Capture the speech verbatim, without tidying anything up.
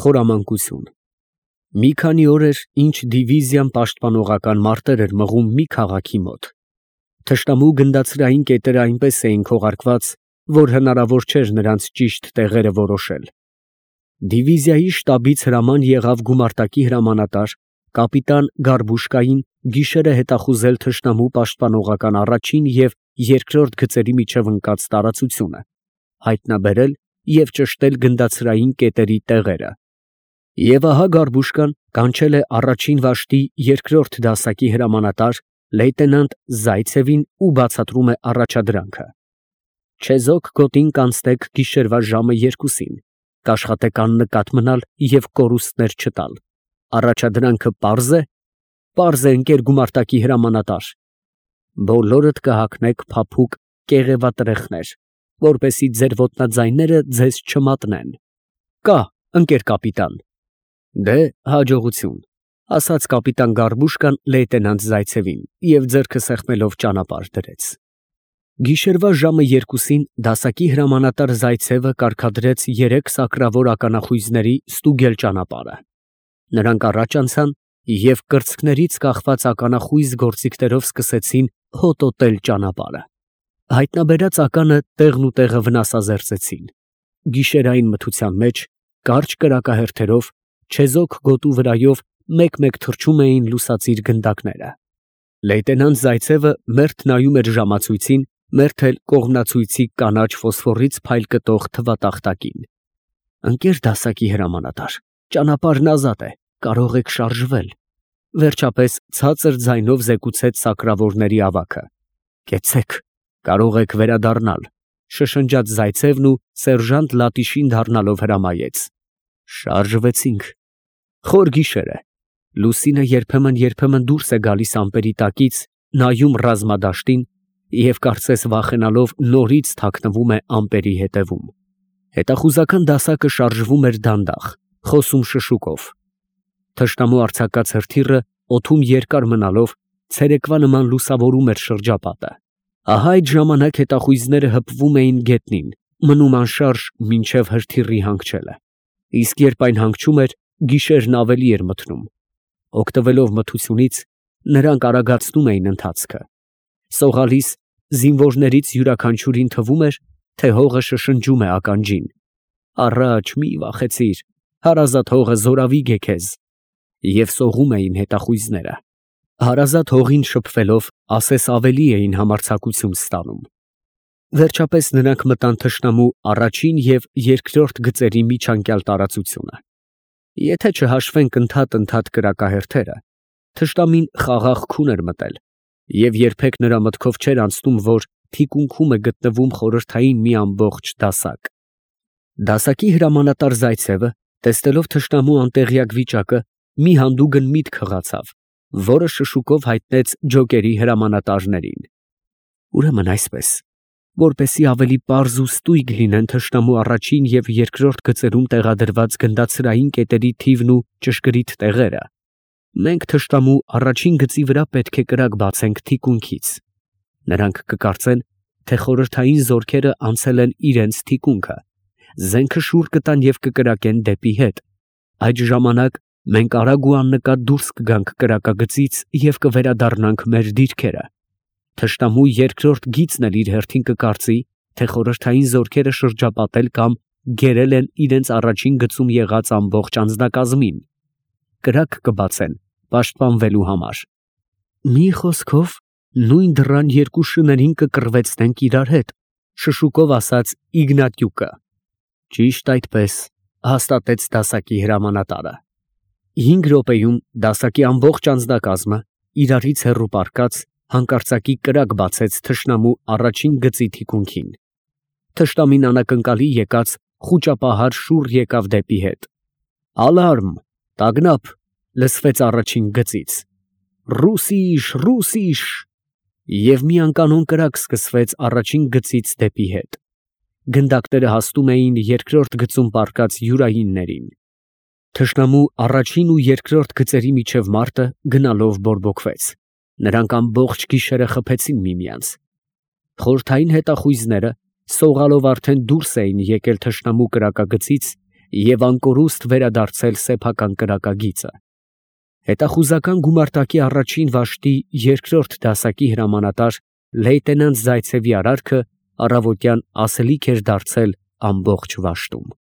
Խորամանկություն։ Մի քանի օր էր, ինչ դիվիզիան պաշտպանողական մարտեր էր մղում մի քաղաքի մոտ։ Թշնամու գնդացրային կետերը այնպես էին քողարկված, որ հնարավոր չէր նրանց ճիշտ տեղերը որոշել։ Դիվիզիայի շտաբից հրաման եղավ գումարտակի հրամանատար կապիտան Գարբուշկային գիշերը հետախուզել թշնամու պաշտպանողական առաջին և երկրորդ գծերի միջև ընկած տարածությունը, հայտնաբերել և ճշտել գնդացրային կետերի տեղերը։ Եվ ահա Գարբուշկան կանչել է առաջին վաշտի երկրորդ դասակի հրամանատար լեյտենանտ Զայցևին ու բացատրում է առաջադրանքը. «Չեզոք գոտին կանցնեք գիշերվա ժամը երկուսին, կաշխատեք աննկատ մնալ և կորուստներ չտալ։ Առաջադրանքը պարզ է»։ «Պարզ է, ընկեր գումարտակի հրամանատար»։ «Բոլորդ կհագնեք փափուկ կեղևատրեխներ, որպեսզի ձեր ոտնաձայները ձեզ չմատնեն»։ «Կա, ընկեր կապիտան»։ «Դե, հաջողություն», ֊ ասաց կապիտան Գարբուշկան լեյտենանտ Զայցևին և ձեռքը սեղմելով ճանապարհ դրեց։ Գիշերվա ժամը երկուսին դասակի հրամանատար Զայցևը կարգադրեց երեք սակրավոր ականախույզների ստուգել ճանապարհը։ Նրանք առաջ անցան և կրծքներից կախված ականախույզ գործիքներով սկսեցին հոտոտել ճանապարհը։ Հայտնաբերած ականը տեղն ու տեղը վնասազերծեցին։ Գիշերային մթության մեջ, կարճ կրակահերթերով, չեզոք գոտու վրայով մեկ֊մեկ թռչում էին լուսածիր գնդակները։ Լեյտենանտ Զայցևը մերթ նայում էր ժամացույցին, մերթ էլ կողմնացույցի կանաչ ֆոսֆորից փայլ կտող թվատախտակին։ «Ընկեր դասակի հրամանատար, ճանապարհն ազատ է, կարող եք շարժվել», ֊ վերջապես ցածր ձայնով զեկուցեց սակրավորների ավագը։ «Կեցեք, կարող եք վերադառնալ», ֊ շշնջաց Զայցևն ու սերժանտ Լատիշին դառնալով հրամայեց։ Շարժվեցինք։ Խոր գիշեր է։ Լուսինը երբեմն֊երբեմն դուրս է գալիս ամպերի տակից, նայում ռազմադաշտին և կարծես վախենալով նորից թաքնվում է ամպերի ետևում։ Հետախուզական դասակը շարժվում էր դանդաղ, խոսում շշուկով։ Թշնամու արձակած հրթիռը օդում երկար մնալով ցերեկվա նման լուսավորում էր շրջապատը։ Ահա այդ ժամանակ հետախույզները հպվում էին գետնին, մնում անշարժ մինչև հրթիռի հանգչելը։ Իսկ երբ այն հանգչում էր, գիշերն ավելի էր մթնում։ Օգտվելով մթությունից, նրանք արագացնում էին ընթացքը։ Սողալիս զինվորներից յուրաքանչյուրին թվում էր, թե հողը շշնջում է ականջին. «Առաջ, մի վախեցիր, հարազատ հողը զորավիգ է քեզ»։ Եվ սողում էին հետախույզները։ Հարազատ հողին շփվելով, ասես ավելի էին համարձակություն ստանում։ Վերջապես նրանք մտան թշնամու առաջին և երկրորդ գծերի միջանկյալ տարածությունը։ Եթե չհաշվենք ընդհատ֊ընդհատ կրակահերթերը, թշնամին խաղաղ քուն էր մտել, և երբեք նրա մտքով չէր անցնում, որ թիկունքում է գտնվում խորհրդային մի ամբողջ դասակ։ Դասակի հրամանատար Զայցևը, տեսնելով թշնամու անտեղյակ վիճակը, մի հանդուգն միտք հղացավ, որը շշուկով հայտնեց ջոկերի հրամանատարներին։ «Ուրեմն այսպես, որպեսզի ավելի պարզ ու ստույգ լինեն թշնամու առաջին և երկրորդ գծերում տեղադրված գնդացրային կետերի թիվն ու ճշգրիտ տեղերը, մենք թշնամու առաջին գծի վրա պետք է կրակ բացենք թիկունքից։ Նրանք կկարծեն, թե խորհրդային զորքերը անցել են իրենց թիկունքը, զենքը շուռ կտան և կկրակեն դեպի հետ։ Այդ ժամանակ մենք արագ ու աննկատ դուրս կգանք կրակագծից և կվերադառնանք մեր դիրքերը։ Թշնամու երկրորդ գիծն էլ իր հերթին կկարծի, թե խորհրդային զորքերը շրջապատել կամ գերել են իրենց առաջին գծում եղած ամբողջ անձնակազմին։ Կրակ կբացեն պաշտպանվելու համար։ Մի խոսքով, նույն դռան երկու շներին կկռվեցնենք իրար հետ, ֊ շշուկով ասաց Իգնատյուկը։ Ճիշտ այդպես, ֊ հաստատեց դասակի հրամանատարը։ Հինգ րոպեում դասակի ամբողջ անձնակազմը, իրարից հեռու պառկած, հանկարծակի կրակ բացեց թշնամու առաջին գծի թիկունքին։ Թշնամին անակնկալի եկած խուճապահար շուռ եկավ դեպի հետ։ «Ալարմ, տագնապ», ֊ լսվեց առաջին գծից։ «Ռուսիշ, ռուսիշ», և մի անկանոն կրակ սկսվեց առաջին գծից դեպի հետ։ Գնդակները հասնում էին երկրորդ գծում պառկած յուրայիններին։ Թշնամու առաջին ու երկրորդ գծերի միջև մարտը գնալով բորբոքվեց։ Նրանք ամբողջ գիշերը խփեցին միմյանց։ Խորհրդային հետախույզները սողալով արդեն դուրս էին եկել թշնամու կրակագծից և անկորուստ վերադարձել սեփական կրակագիծը։ Հետախուզական գումարտակի առաջին վաշտի երկրորդ դասակի հրամանատար լեյտենանտ Զայցևի արարքը առավոտյան ասելիք էր դարձել ամբողջ վաշտում։